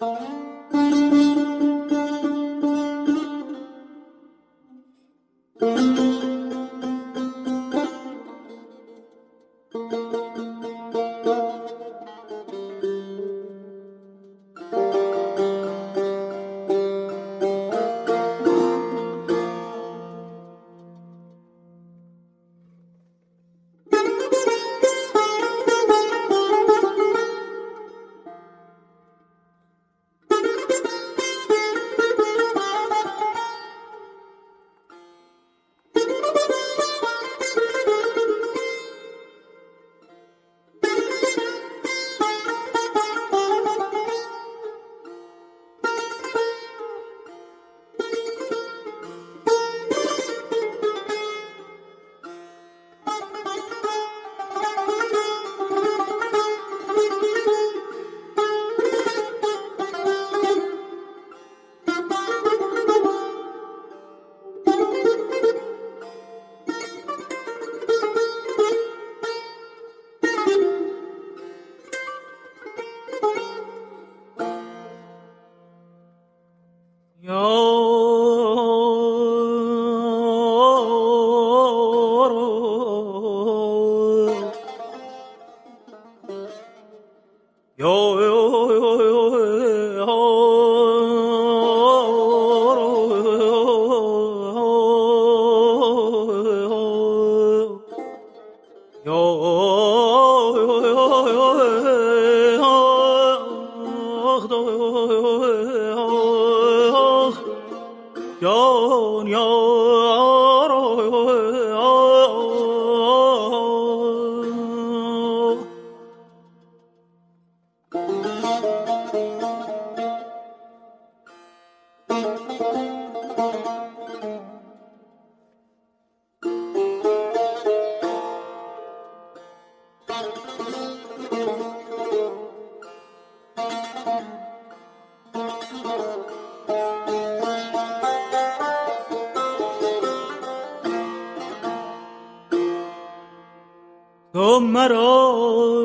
تو مرا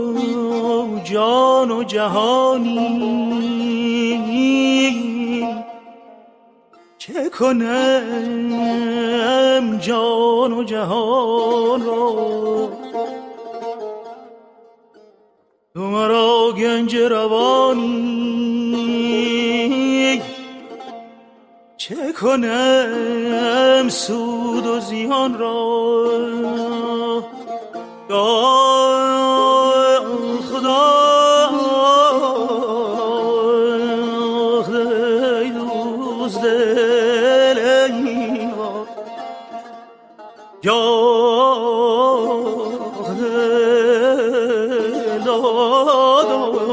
جان و جهانی، چه کنم جان و جهان را؟ تو مرا گنج روانی، چه کنم سود و زیان را؟ خدا خدای دوست دل ایوا، یا دل داد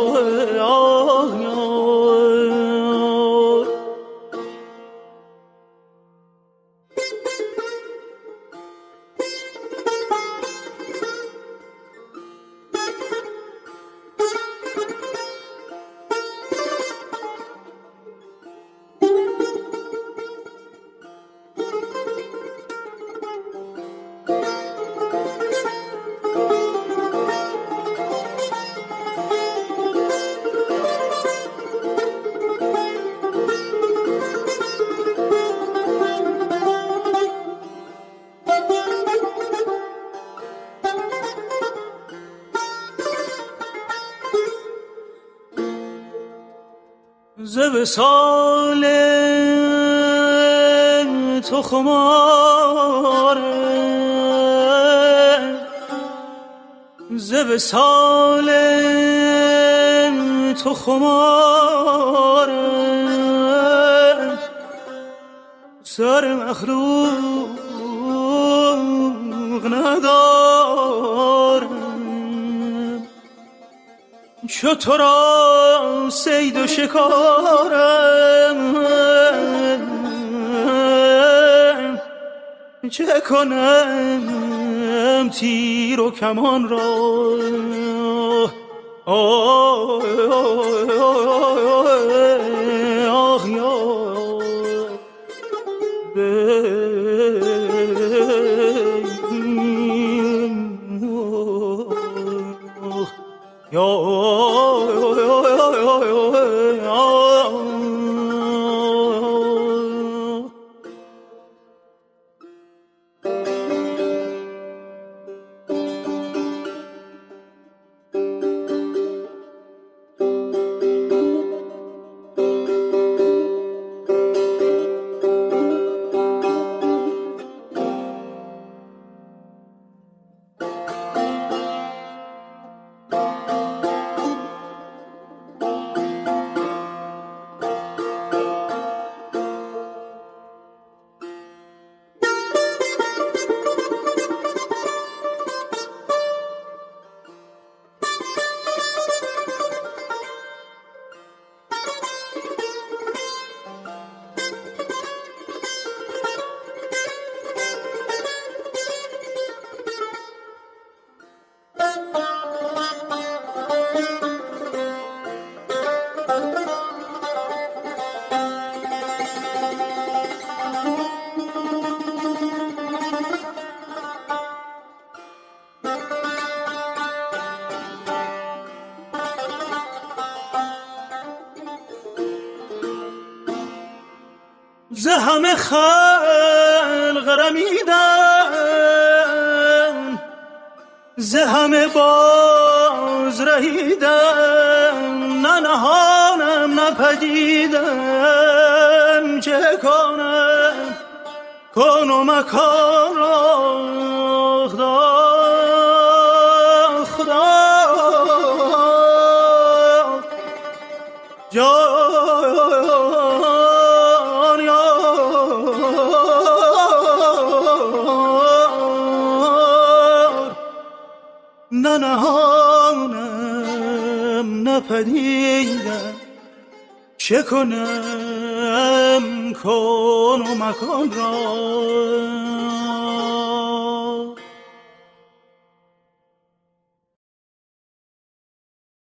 ز وصال تو خمارم، ز وصال تو خمارم، سر مخلوق ندارم. چو تو را صید و شکارم، چه کنم تیر و کمان را؟ آه یا ز همه خلق رمیدم، ز همه باز رهیدم، نه نهانم نه پدیدم، چه کنم کن و مکان را خدا جان یار، نه نهانم نه پدیدم، چه کنم کن و مکان را